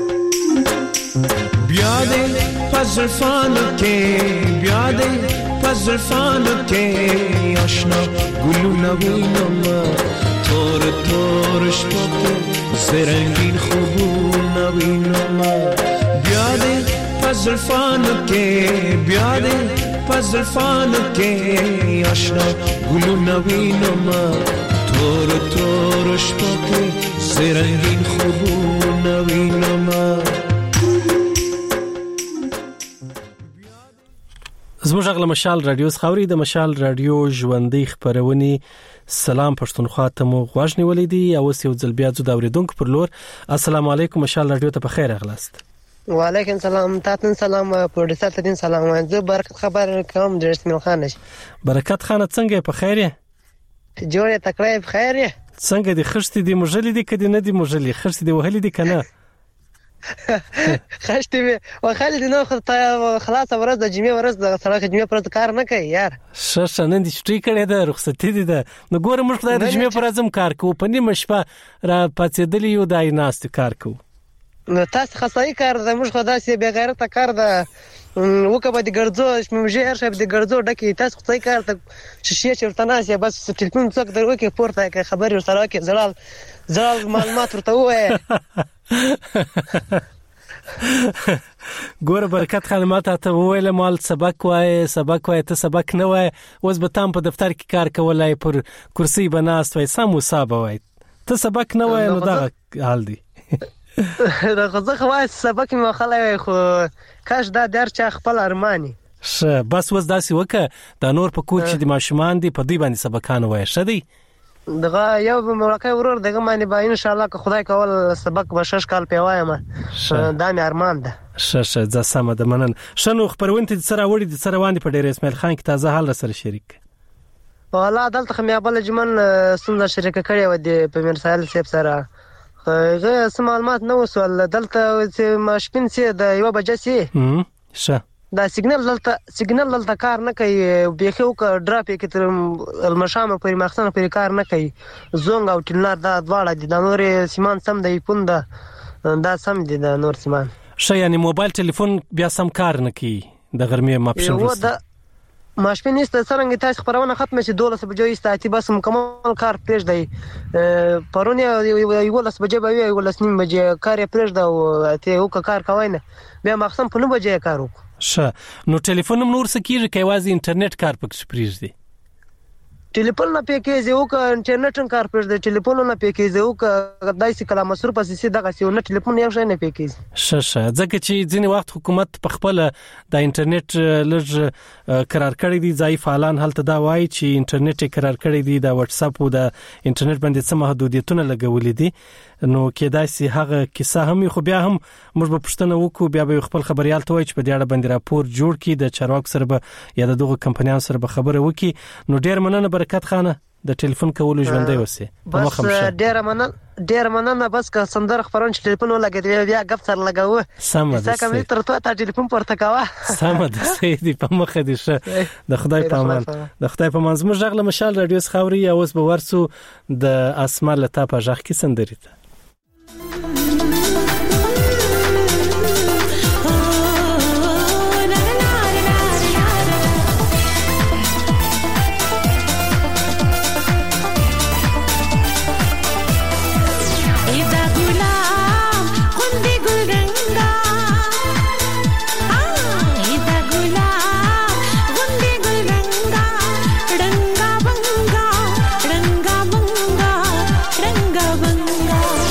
بیا دې پزلفانو کې بیا دې پزلفانو کې آشنا ګلونه وینم تور تور شپه زرنګین خوبونه وینم بیا دې پزلفانو کې بیا دې پزلفانو کې آشنا ګلونه وینم تور تور شپه زرنګین خوبونه وینم. زموږ غل مشال رادیو خاوري د مشال رادیو ژوندۍ خبرونی سلام پښتونخوا ته مو غواړنی ولیدي او سیو ځل بیا زو د اوریدونکو پر لور. السلام علیکم مشال رادیو ته په خیر اغلاست. وعلیکم سلام تاسو سلام پروډوسر ته سلام زه برکت خبر کوم د رسمي خان. برکت خان څنګه په خیر یې؟ جوړه تکړه په خیر یې؟ څنګه دي خشتي دي مجلې دي کدي نه دي مجلې خشتي دي وهلې دي کنه؟ خشتي و خالد نو خلاص ورځ د جمعې ورځ د سړک جمعې پر کار نه کوي یار. شش نن دي چټي کړي ده رخصتي دي ده نو ګوره موږ خدای د جمعې پر ازم کار کوو په نیمه شپه را پاتېدلی یو دای ناست کار کوو. نو تاسو خاصای کار د موږ خدای سي بے غیرته کار ده وکبه د ګرځو موږ هر شپ د ګرځو ډکه تاسو خاصای کار ته شیشه چرته ناسه بس ټلیفون څوک درو کې پورته کې خبر ورسره کې زړال زړال معلومات ورته وای. ګوره برکت خان ماته ته ویل مال سبق وای سبق وای ته سبق نه وای اوس به تام په دفتر کې کار کولای پر کرسي بناست وای سم وساب وای ته سبق نه وای نو دا حال دی. دا غزه خوای سبق مې خلای خو کاش دا در چا خپل ارمانی ش بس وس داسې وکه دا نور په کوچ د ماشومان دی په دی باندې سبقان وای شدی دغه یو ملکه ورور دغه باندې با ان شاء الله که خدای کول سبق به شش کال پیوایم دا مې ارمان ده. شش ځه سم ده منن شنو خبرونه دي سره وړي دي سره باندې په ډیر اسماعیل خان کې تازه حال سره شریک والله دلته خمیا بل جمن سند شریک کړی و دي په مرسال سیب سره غه سم معلومات نو وسول دلته ماشپین سي د یو بجې سي شه دا سیګنل دلته سیګنل دلته کار نه کوي بيخو ک ډراپ کې تر المشامه پر مخسنه پر کار نه کوي زونګ او ټلنار دا دواړه دي د نور سیمان سم دی پوند دا سم دي د نور سیمان شه یعنی موبایل ټلیفون بیا سم کار نه کوي د غرمې ماپشن وسته ماشپین است څنګه تاسو خبرونه ختمه شي دولس بجې استاتی بس مکمل کار پېژ دی پرونه یو لس بجې به یو لس نیم بجې کار پېژ دا او ته یو کار کوي نه بیا مخصم په نو بجې کار وکړو. شه نو ټلیفون نور سکیږي کې وازي انټرنیټ کار پکې پریږ دی ټلیفون نه پیکیج یو ک انټرنیټ کار پېژ دی ټلیفون نه پیکیج یو ک دایسي کلام مصروف سي دغه سی نه ټلیفون یو شای نه پیکیج شه شه ځکه چې ځینې وخت حکومت په خپل د انټرنیټ لږ قرار کړی دی ځای فعالان هلته دا وایي چې انټرنیټ قرار کړی دی د واتس اپ او د انټرنیټ باندې څه محدودیتونه لګولې دي نو کېدای سي هغه کیسه هم خو بیا هم موږ په پښتنه وکړو بیا به خپل خبريال ته وایي چې په دې اړه باندې راپور جوړ کړي د چارواک سره به یا د دغه کمپنیانو سره به خبره وکړي. نو ډیر مننه برکت خانه د ټلیفون کولو ژوندۍ وسه بس ډیر مننه ډیر مننه بس که سندر خبرون چې ټلیفون ولګید بیا غف سره لګاوه سم ده ځکه مې تر ته ټلیفون پورته کاوه سم ده سیدی په مخه دي شه د خدای په امان د خدای په امان زموږ غل مشال رادیو خاوري اوس به ورسو د اسماء لتا په ځخ کې سندري ته Ranga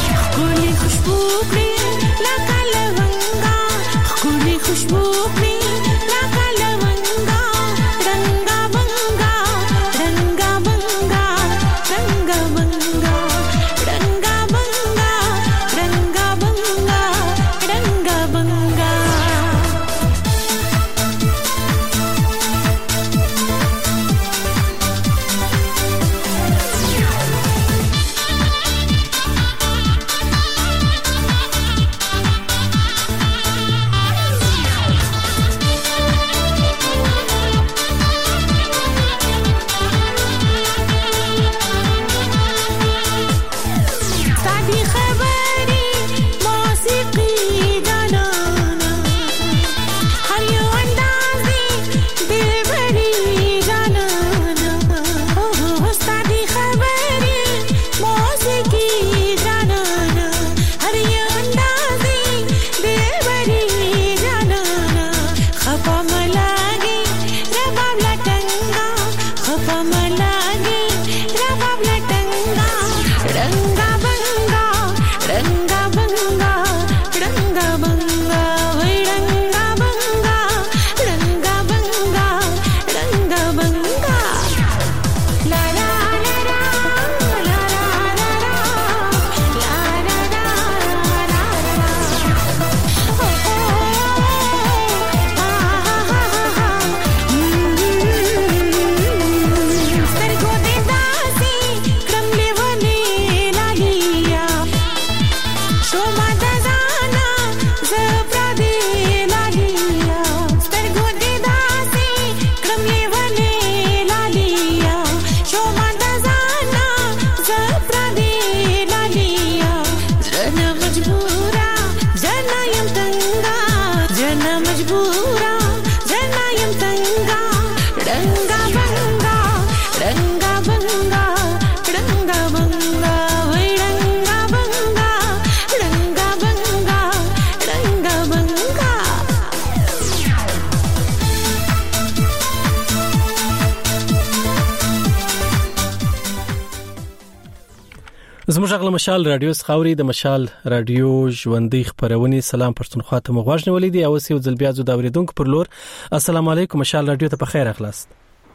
زموږ غل مشال رادیو خاوري د مشال رادیو ژوندۍ خبرونه سلام پښتونخوا ته مغواژنه ولیدي او سیو ځل بیا زو دا اوریدونکو پر لور السلام علیکم مشال رادیو ته په خیر اخلاص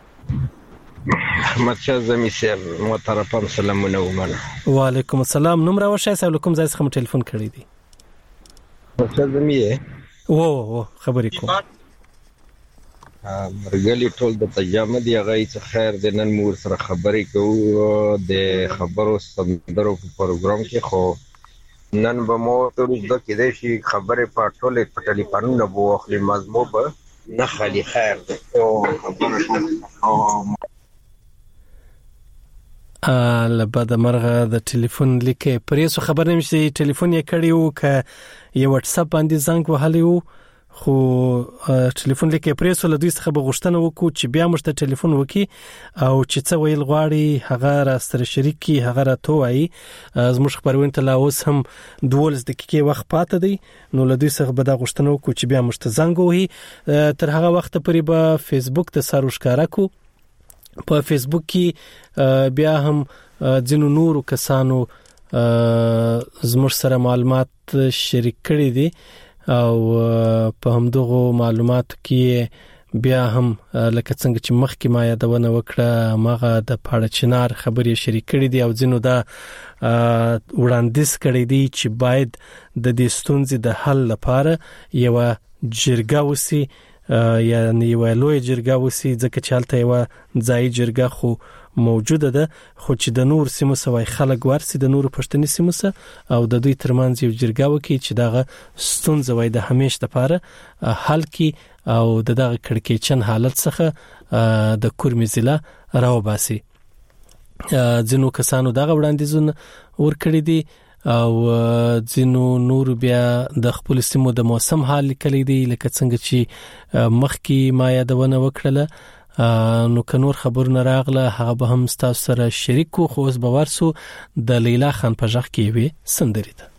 احمد شاه زمي سر محترم سلامونه ومنه وعلیکم السلام نوم را وشای سلام علیکم زای څخه ټلیفون کړی دی څه زمي و و خبرې کوم مرګلي ټول د تجامه دی هغه څه خیر د نن مور سره خبرې کوو د خبرو سندرو په پروګرام کې خو نن به مو ته د کېدې شي خبرې په ټوله په ټلیفونونو بو اخلي مضمون به نه خالي خیر او خبره ا لبد مرغه د ټلیفون لیکه پریسو خبر نمشي ټلیفون یې کړیو ک یو واتس اپ باندې زنګ وهلیو خو ټلیفون لیکه پریسو له دوی څخه بغښتنه وکړو چې بیا مشته ټلیفون وکي او چې څه ویل غواړي هغه را سره شریکي هغه را توای زموږ خبرونه ته لا اوس هم دولس دقیقې وخت پاتې دی نو له دوی څخه به دا غوښتنه وکړو چې بیا مشته زنګ وهي تر هغه وخت پورې به فیسبوک ته ساروشکارا کو په فیسبوک کې بیا هم ځینو نورو کسانو زموږ سره معلومات شریک کړي دي او په همدغه معلوماتو کې بیا هم لکه څنګه چې مخکې ما یادونه وکړه ماغه د پاړه چنار خبرې شریک کړي دي او ځینو دا وړاندیز کړي دي چې باید د دې ستونزې د حل لپاره یو جرګه وسی یعنی یو لوی جرګه وسی ځکه چې حالت یو ځای جرګه خو موجوده ده خو چې د نور سیمو سوای خلک ورسي د نور پښتني سیمو سره او د دوی ترمنځ یو جرګه وکړي چې دغه ستونزه وای د همیش لپاره حل کی او دغه کړکېچن حالت څخه د کورمې ضلع راو باسي ځینو کسانو دغه وړاندیزونه ورکړي دي او ځینو نور بیا د خپل سیمو د موسم حال لیکلي دي لکه څنګه چې مخکې ما یادونه وکړله نو کنور خبرونه راغله هغه به هم تاسو سره شریک کو خو اوس به ورسو د لیلا خان په ځخ کې وي سندري ده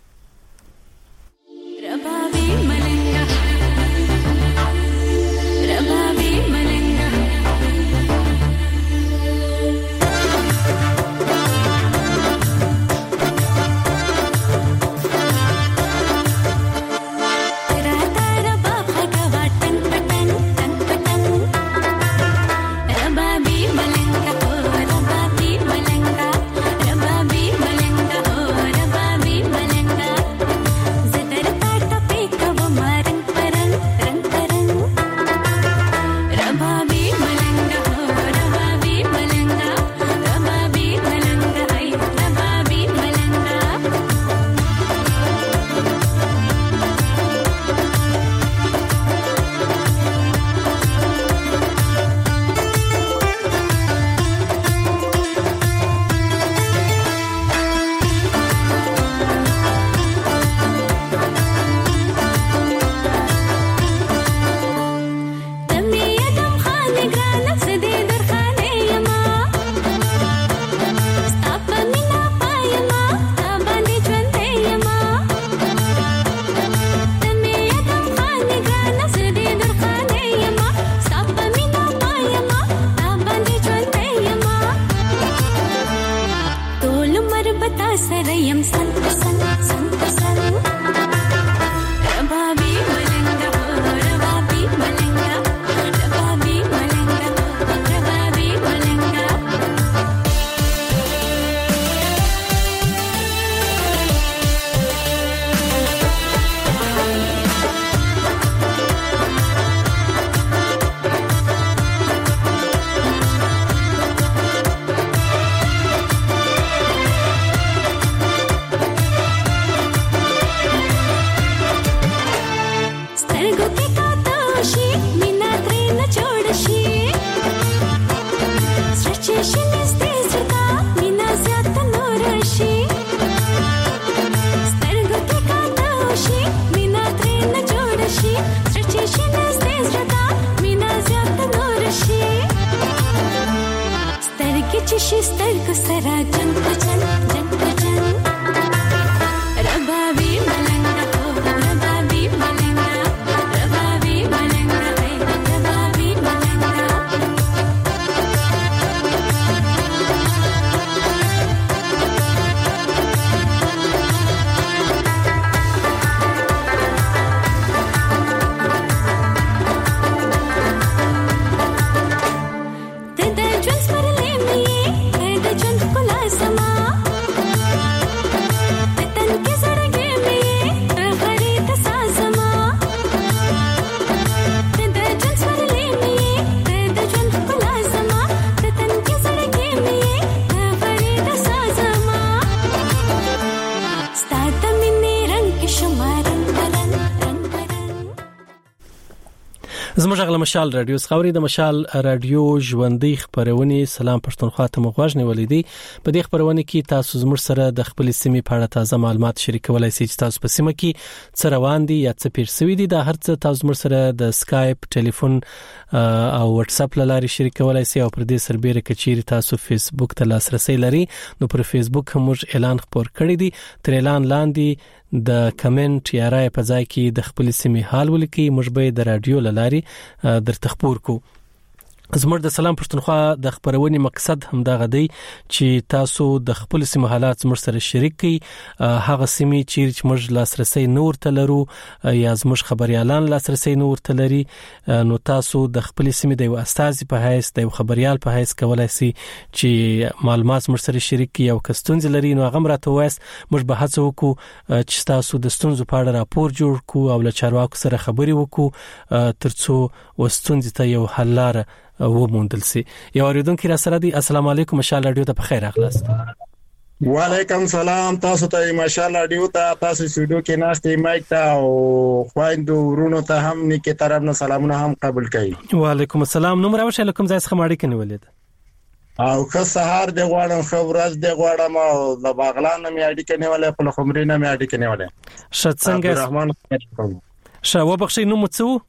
زموږ غل مشال رادیو خبري د مشال رادیو ژوندۍ خبرونه سلام پښتونخوا ته مغواژ نیولې دي په دې خبرونه کې تاسو زموږ سره د خپل سیمې په اړه تازه معلومات شریکولای شئ چې تاسو په سیمه کې څه روان دي یا څه پیر سوي دي دا هر څه تاسو زموږ سره د اسکایپ ټلیفون او واتس اپ لاري شریکولای شئ او پر دې سربېره کچېری تاسو فیسبوک ته لاسرسي لري نو پر فیسبوک هم اعلان خبر کړی دي تر اعلان لاندې د کمنټ یا رائے په ځای کې د خپل سیمې حال ولیکي موږ به د رادیو لاري در تخبور کو زموږ د سلام پښتونخوا د خبرونې مقصد هم دا غدي چې تاسو د خپل سیمه حالات زموږ سره شریک کړئ هغه سیمې چې موږ لاسرسي نور تلرو یا زموږ خبريالان لاسرسي نور تلري نو تاسو د خپل سیمې د استاد په حیث د خبريال په حیث کولای شئ چې معلومات زموږ سره شریک کړئ او کستونز لري نو هغه مرته وایس موږ به هڅه وکړو چې تاسو د ستونزو په اړه راپور جوړ کړو او له چارواکو سره خبري وکړو ترڅو وستونز ته یو حل لاره و موندل سي یو اوریدونکو را سره دي السلام علیکم مشال رادیو ته بخیر اخلاص وعلیکم سلام تاسو ته مشال رادیو ته تاسو سټوډیو کې ناشته مایک ته او خويندو ورونو ته هم نیکه طرف نه سلامونه هم قبول کړئ وعلیکم السلام نوم راوښه لکم ځای څخه ماړی کني ولید او که سهار د غواړم خبرز د غواړم او د باغلان نه میاډی کني ولې په خمرینه میاډی کني ولې شت څنګه عبدالرحمن شا وبخښي نوم څه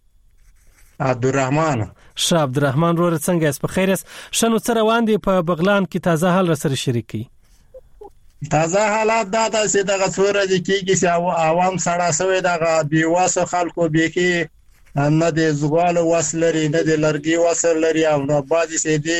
عبدالرحمن شاه عبدالرحمن ور څنګه اس په خیر اس شنو سره واندې په بغلان کې تازه حال سره شریکي تازه حالات دا چې دغه څوره دي کېږي چې عوام سره سوي دغه بیواسو خلکو بيخي نه د زغال وسلري نه د لرګي وسل لري او نه بادي سي دي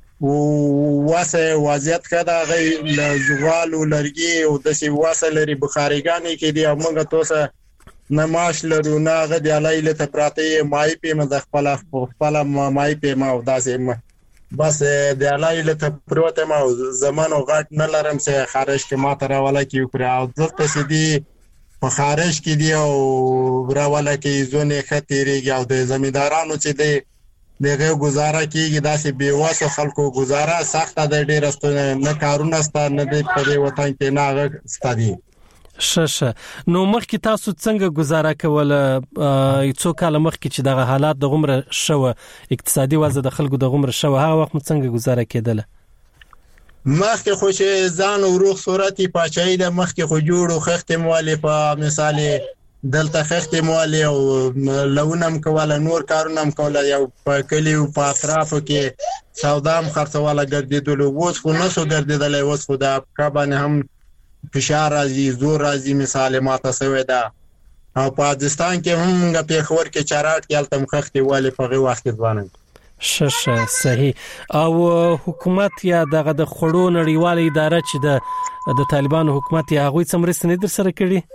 واسه وضعیت کدا غي زغال او لرګي او د سي وسل لري بخاريګانی کې دي موږ توسه نماش لرو نه غدي علایله ته پراته مای په مز خپل خپل مای په ما او داسې بس د علایله ته پروته ما زمانو غټ نه لرم چې خارج کې ما تر ولا کې کړه او دلته سدي په خارج کې دی او راواله کې زونه خطرېږي او د زمیندارانو چې دی دغه گزاره کېږي داسې بیواسو خلکو گزاره سخته د ډېر استونه نه کارونه ستاره نه دی په وطن کې نه ستادي ششه نو مخکې تاسو څنګه گزاره کوله څو کال مخکې چې دغه حالات د غمره شوه اقتصادي وضع د خلکو د غمره شوه هغه وخت څنګه گزاره کېدله مخکې خو چې ځان او روح صورتي پاچای د مخکې خو جوړو خخت موالی په مثال دلته خخت موالی او لونم کوله نور کارونم کوله یو په کلیو په اطرافو کې سودام خرڅواله ګرځیدل اوس خو نسو ګرځیدل اوس خو د کابانه هم فشار راځي زور راځي مثال ماته سوي دا او پاکستان کې هم غ په خبر کې چارات کې التم خختي والي په وخت ځوانم ششه صحیح او حکومت یا دغه د خړو نړیواله اداره چې د د طالبانو حکومت یا غوي څمرست نه در سره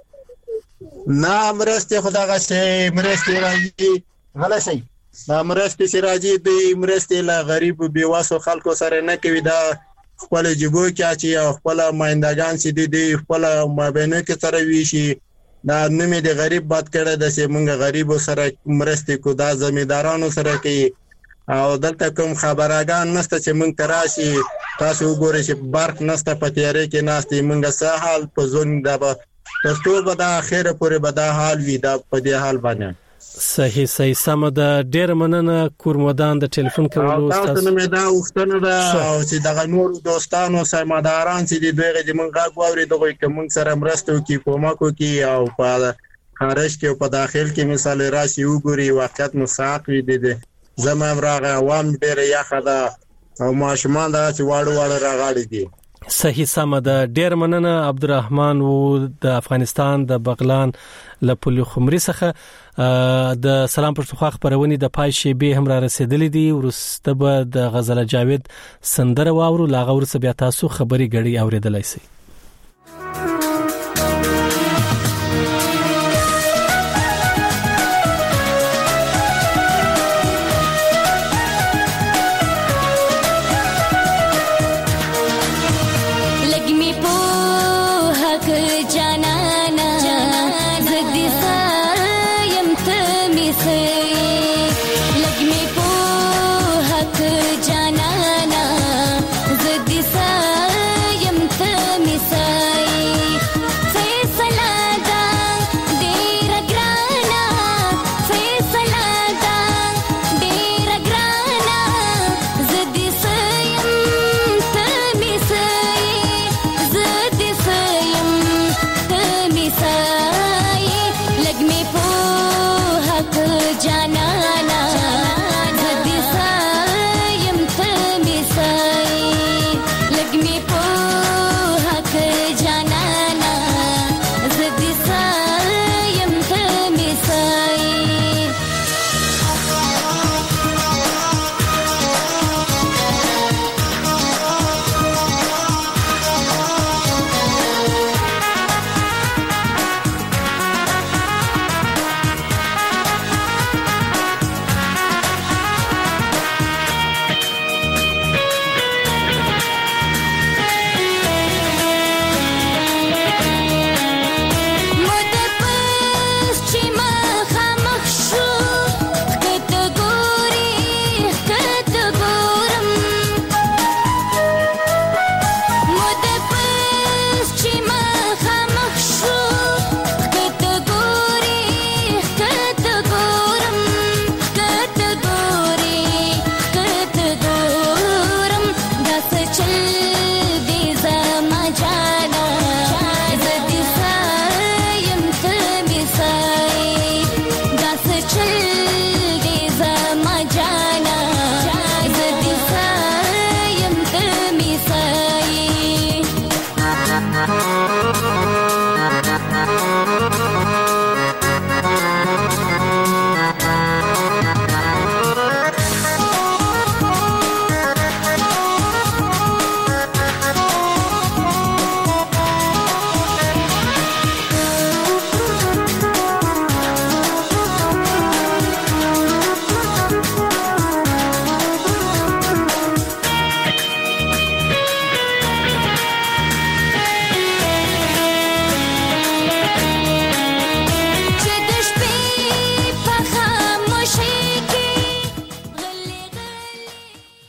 کړي نه مرسته خدای غسه مرسته راځي غلا شي دا مرسته چې راځي د مرسته لا غریب بیواسو خلکو سره نه کوي دا خپل جيبو کې چې خپل مایندگان چې دي دي خپل مابینه کې سره وی شي دا نمې د غریب بات کړه د چې مونږ غریبو سره مرسته کو دا زمیندارانو سره کې او دلته کوم خبراګان نشته چې مونږ تراشي تاسو وګورئ چې برق نشته په تیارې کې ناشته مونږ سه حال په زون دا تاسو به د اخر پورې به دا حال وي دا په دې حال باندې صحیح صحیح سم د ډیر مننه کورمدان د ټلیفون کولو تاسو نو مې دا وختونه دا او چې دغه نور دوستانو سرمداران چې دوی د منغه غوړي دغه کوم سره مرسته کوي کومکو کوي او په خارج کې او په داخل کې مثال راشي وګوري وخت مساق وي دي زمام راغه عوام ډیر یخه دا او ماشومان دا چې واړو واړو راغړي دي صحیح سم د ډیر مننه عبدالرحمن و د افغانستان د بغلان له پولي خمري څخه د سلام پښتونخوا خبرونه د پای شی به هم را رسیدلې دي ورسته به د غزل جاوید سندره واورو لاغه ورسه بیا تاسو خبري غړي اوریدلای شي